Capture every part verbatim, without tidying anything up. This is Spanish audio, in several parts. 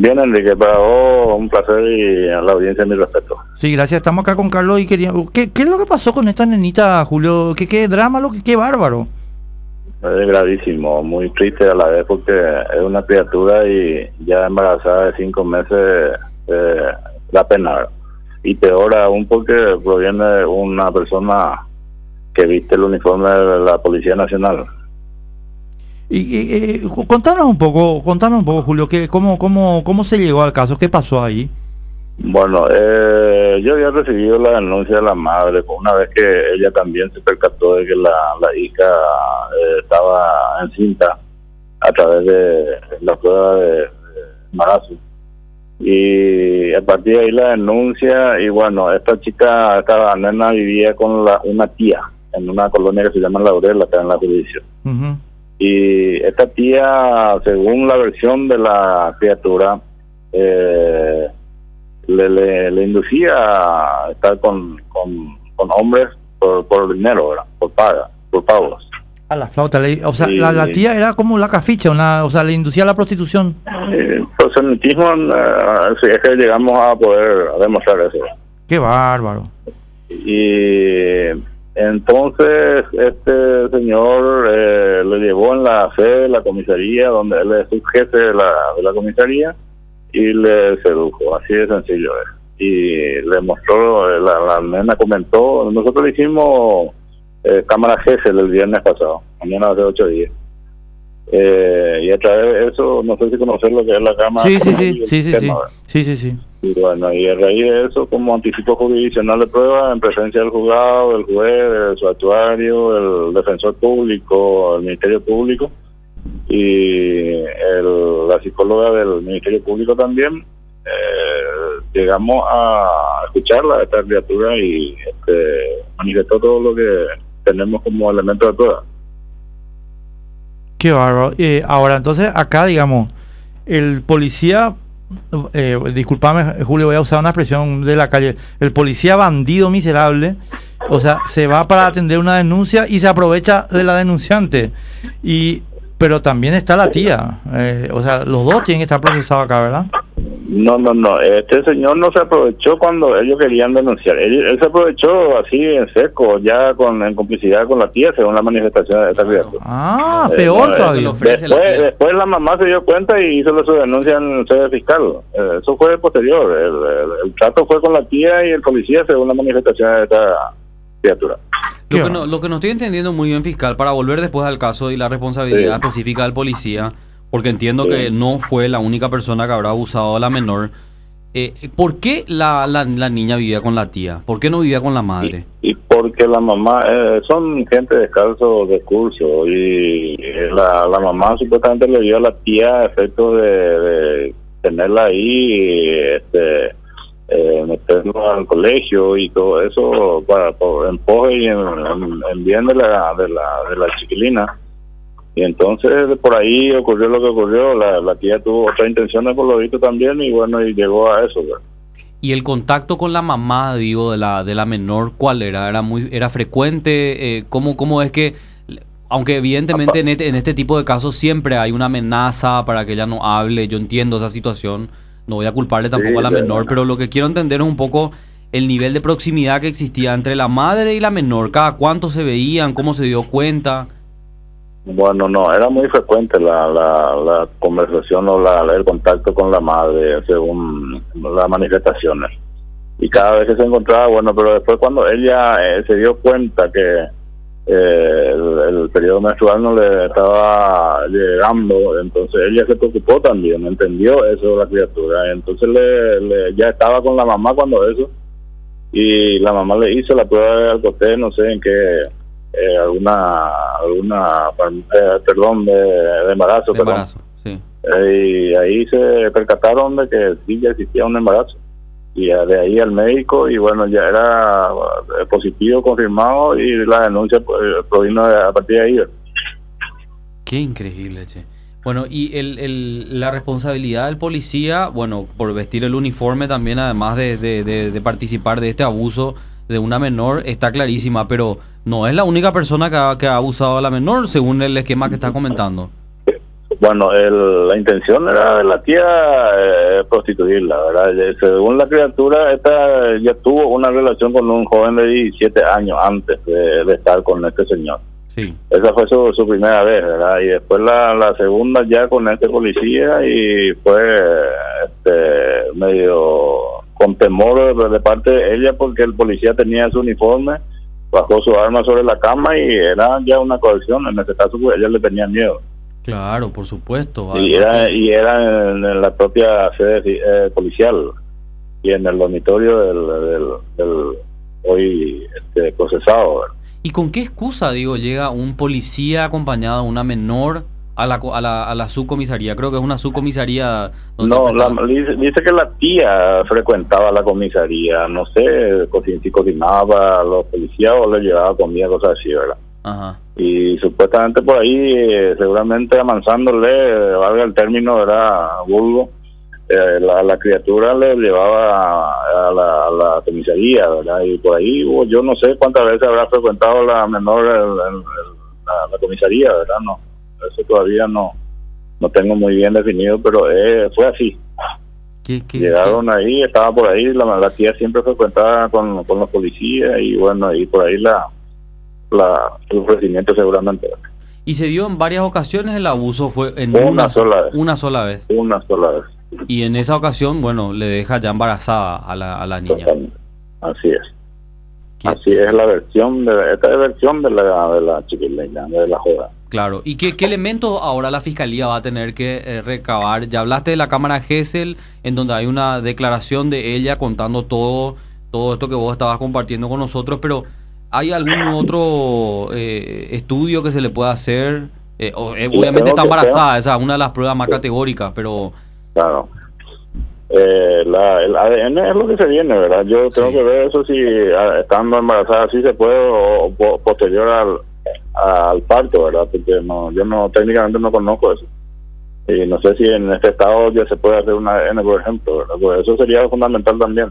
Bien, Enrique, para vos un placer y a la audiencia mi respeto. Sí, gracias. Estamos acá con Carlos y queríamos... ¿Qué, qué es lo que pasó con esta nenita, Julio? ¿Qué, qué drama, lo que qué bárbaro? Es gravísimo, muy triste a la vez porque es una criatura y ya embarazada de cinco meses eh, da pena. Y peor aún porque proviene de una persona que viste el uniforme de la Policía Nacional. Y, y, y contanos un poco, contanos un poco, Julio, que cómo, cómo, cómo se llegó al caso, qué pasó ahí. Bueno, eh, yo había recibido la denuncia de la madre una vez que ella también se percató de que la, la hija eh, estaba encinta a través de la prueba de, de embarazo. Y a partir de ahí la denuncia, y bueno, esta chica, esta nena vivía con la, una tía en una colonia que se llama Laurel, acá en la jurisdicción. Uh-huh. Y esta tía, según la versión de la criatura, eh, le, le, le inducía a estar con, con, con hombres por, por dinero, ¿verdad? Por paga, por pagos. A la flauta, le, o sea, y, la, la tía era como la caficha, una, o sea, le inducía a la prostitución. Eh, proselitismo, eh, si es que llegamos a poder demostrar eso. Qué bárbaro. Y entonces este señor eh, le llevó en la sede de la comisaría, donde él es subjefe de la, de la comisaría, y le sedujo, así de sencillo es. Y le mostró, la, la nena comentó, nosotros le hicimos eh, cámara G S el viernes pasado, mañana hace ocho días. Eh, y a través de eso, no sé si conocer lo que es la cámara. Sí, sí, sí, sí, sí, sí, sí, sí, sí. Y bueno, y a raíz de eso, como anticipo jurisdiccional de prueba, en presencia del juzgado, el juez, su actuario, el defensor público, el Ministerio Público y el, la psicóloga del Ministerio Público también, eh, llegamos a escucharla, a esta criatura, y este, manifestó todo lo que tenemos como elemento de prueba. Qué bárbaro. Eh, ahora, entonces, acá, digamos, el policía... Eh, disculpame, Julio, voy a usar una expresión de la calle, el policía bandido miserable, o sea, se va para atender una denuncia y se aprovecha de la denunciante, y pero también está la tía, eh, o sea, los dos tienen que estar procesados acá, ¿verdad? No, no, no, este señor no se aprovechó cuando ellos querían denunciar, él, él se aprovechó así en seco, ya con en complicidad con la tía, según la manifestación de esta criatura. Ah, eh, peor no, todavía. Después la, después la mamá se dio cuenta y hizo su denuncia en sede fiscal, eh, eso fue posterior, el, el, el trato fue con la tía y el policía, según la manifestación de esta criatura. Lo que, no, lo que no estoy entendiendo muy bien, fiscal, para volver después al caso y la responsabilidad sí. específica del policía, porque entiendo sí. que no fue la única persona que habrá abusado a la menor. Eh, ¿Por qué la, la, la niña vivía con la tía? ¿Por qué no vivía con la madre? Y, y porque la mamá, eh, son gente descalzo de curso, y la, la mamá supuestamente le dio a la tía a efecto de, de tenerla ahí, y, este, eh, meterlo al colegio y todo eso, para por empuje y en, en, en bien de la, de la, de la chiquilina. Y entonces por ahí ocurrió lo que ocurrió, la, la tía tuvo otras intenciones por lo visto también, y bueno, y llegó a eso, ¿verdad? ¿Y el contacto con la mamá, digo, de la de la menor, cuál era? ¿Era muy era frecuente? Eh, ¿cómo, ¿Cómo es que, aunque evidentemente en este, en este tipo de casos siempre hay una amenaza para que ella no hable, yo entiendo esa situación, no voy a culparle tampoco sí, a la menor, bueno. pero lo que quiero entender es un poco el nivel de proximidad que existía entre la madre y la menor, cada cuánto se veían, cómo se dio cuenta... Bueno, no, era muy frecuente la, la, la conversación o la, el contacto con la madre, según las manifestaciones. Y cada vez que se encontraba, bueno, pero después cuando ella eh, se dio cuenta que eh, el, el periodo menstrual no le estaba llegando, entonces ella se preocupó también, entendió eso la criatura. Entonces le, le, ya estaba con la mamá cuando eso, y la mamá le hizo la prueba de alcohol, no sé en qué... Eh, alguna alguna eh, perdón de, de embarazo, de embarazo sí. eh, y ahí se percataron de que sí ya existía un embarazo, y de ahí al médico, y bueno, ya era positivo, confirmado, y la denuncia provino a partir de ahí. Qué increíble, che. Bueno, y el, el, la responsabilidad del policía, bueno, por vestir el uniforme también, además de, de, de, de participar de este abuso de una menor, está clarísima, pero no es la única persona que ha, que ha abusado a la menor, según el esquema que está comentando. Bueno, el, la intención era de la tía eh, prostituirla, ¿verdad? Según la criatura, esta ya tuvo una relación con un joven de diecisiete años antes de, de estar con este señor. Sí. Esa fue su, su primera vez, ¿verdad? Y después la, la segunda ya con este policía y fue este, medio con temor de, de parte de ella porque el policía tenía su uniforme, bajó su arma sobre la cama y era ya una coerción. En este caso, pues ella le tenía miedo. Claro, por supuesto. Y era, y era en, en la propia sede eh, policial y en el dormitorio del, del, del hoy este, procesado, ¿verdad? ¿Y con qué excusa, digo, llega un policía acompañado de una menor a la, a la, a la subcomisaría? Creo que es una subcomisaría. Donde No, la, dice, dice que la tía frecuentaba la comisaría, no sé si cocinaba a los policías o le llevaba comida, cosas así, ¿verdad? Ajá. Y supuestamente por ahí, eh, seguramente amansándole, eh, valga el término, era vulgo, eh, la, la criatura le llevaba a, a, la, a la comisaría, ¿verdad? Y por ahí, oh, yo no sé cuántas veces habrá frecuentado la menor el, el, el, la, la comisaría, ¿verdad? No, eso todavía no no tengo muy bien definido, pero eh, fue así. ¿Qué, qué, Llegaron qué? ahí, estaba por ahí, la, la tía siempre frecuentaba con, con los policías y bueno, y por ahí la la el ofrecimiento seguramente. ¿Y se dio en varias ocasiones el abuso? ¿Fue en una, una sola vez? Una sola vez. Una sola vez. Y en esa ocasión, bueno, le deja ya embarazada a la, a la niña. Totalmente. Así es. ¿Qué? Así es la versión, de esta es versión de la, de la chiquileña, de la joda. Claro. ¿Y qué, qué elementos ahora la fiscalía va a tener que eh, recabar? Ya hablaste de la cámara Gesell, en donde hay una declaración de ella contando todo, todo esto que vos estabas compartiendo con nosotros, pero ¿hay algún otro eh, estudio que se le pueda hacer? Eh, o, eh, obviamente está embarazada, esa es una de las pruebas más sí. categóricas, pero... Claro. Eh, la, el A D N es lo que se viene, ¿verdad? Yo tengo sí. que ver eso si a, estando embarazada sí se puede o, o posterior al, al parto, ¿verdad? Porque no, yo no técnicamente no conozco eso. Y no sé si en este estado ya se puede hacer un A D N, por ejemplo, ¿verdad? Pues eso sería fundamental también.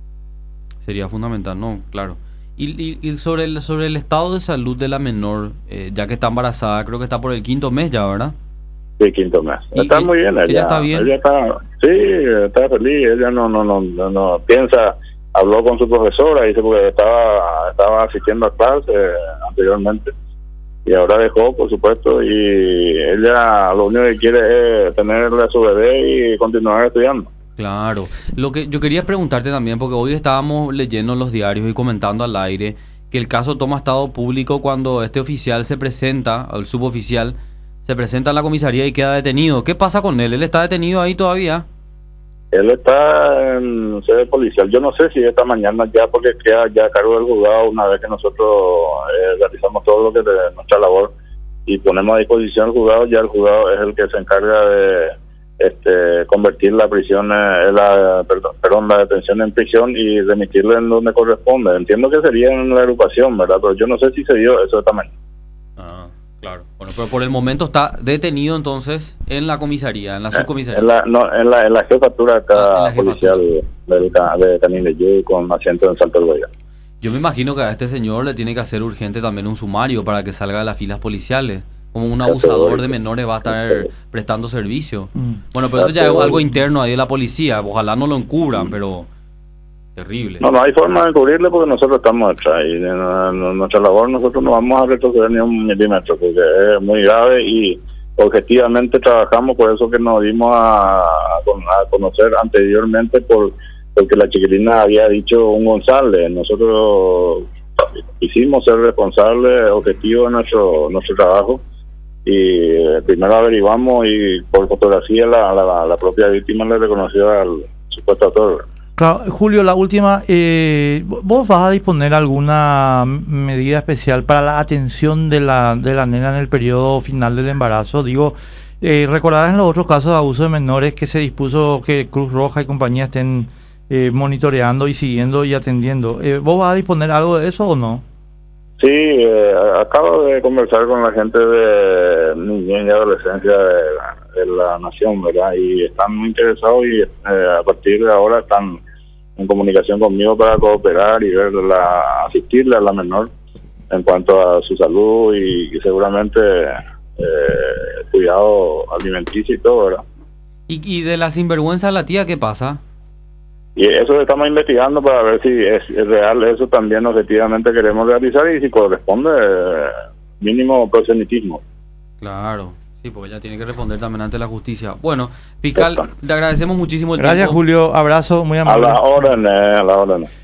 Sería fundamental, ¿no? Claro. Y, y, y sobre el sobre el estado de salud de la menor, eh, ya que está embarazada, creo que está por el quinto mes ya, ¿verdad? Sí, quinto mes. Está y, muy bien ella. ¿Ella está bien? Ella está, sí, está feliz. Ella no no, no no no piensa, habló con su profesora, dice porque estaba estaba asistiendo a clase anteriormente y ahora dejó, por supuesto, y ella lo único que quiere es tenerle a su bebé y continuar estudiando. Claro. Lo que yo quería preguntarte también, porque hoy estábamos leyendo en los diarios y comentando al aire que el caso toma estado público cuando este oficial se presenta, o el suboficial, se presenta a la comisaría y queda detenido. ¿Qué pasa con él? ¿Él está detenido ahí todavía? Él está en sede policial. Yo no sé si esta mañana ya, porque queda ya a cargo del juzgado una vez que nosotros eh, realizamos todo lo que es nuestra labor y ponemos a disposición al juzgado, ya el juzgado es el que se encarga de este convertir la prisión, eh, la perdón, perdón, la detención en prisión y remitirle en donde corresponde. Entiendo que sería en la agrupación, ¿verdad? Pero yo no sé si se dio eso esta mañana. Ah, claro. Bueno, pero por el momento está detenido entonces en la comisaría, en la subcomisaría. En la, no, en la, en la jefatura acá ah, la policial del, de Canindeyú con asiento en Salto del Guayán. Yo me imagino que a este señor le tiene que hacer urgente también un sumario para que salga de las filas policiales. Como un abusador de menores va a estar prestando servicio. Mm. Bueno, pero eso ya es algo interno ahí de la policía. Ojalá no lo encubran, pero terrible. No, no hay forma de encubrirle porque nosotros estamos detrás. Y en, en nuestra labor nosotros no vamos a retroceder ni un milímetro porque es muy grave y objetivamente trabajamos. Por eso que nos dimos a, a conocer anteriormente por porque la chiquilina había dicho un González. Nosotros quisimos ser responsables, objetivos de nuestro, nuestro trabajo. Y eh, primero averiguamos y por fotografía la, la, la propia víctima le reconoció al supuesto autor. Claro, Julio, la última, eh, ¿vos vas a disponer alguna medida especial para la atención de la de la nena en el periodo final del embarazo? Digo, eh, recordarás en los otros casos de abuso de menores que se dispuso que Cruz Roja y compañía estén eh, monitoreando y siguiendo y atendiendo. Eh, ¿Vos vas a disponer algo de eso o no? Sí, eh, acabo de conversar con la gente de niñez y adolescencia de la, de la nación, ¿verdad? Y están muy interesados y eh, a partir de ahora están en comunicación conmigo para cooperar y ver la, asistirle a la menor en cuanto a su salud y, y seguramente eh, cuidar cuidado alimenticio y todo, ¿verdad? ¿Y, y de la sinvergüenza de la tía qué pasa? Y eso estamos investigando para ver si es, es real, eso también objetivamente queremos realizar y si corresponde, eh, mínimo proselitismo. Claro, sí, porque ella tiene que responder también ante la justicia. Bueno, fiscal, le agradecemos muchísimo el Gracias, tiempo. Julio, abrazo, muy A amable. la orden, eh, a la orden.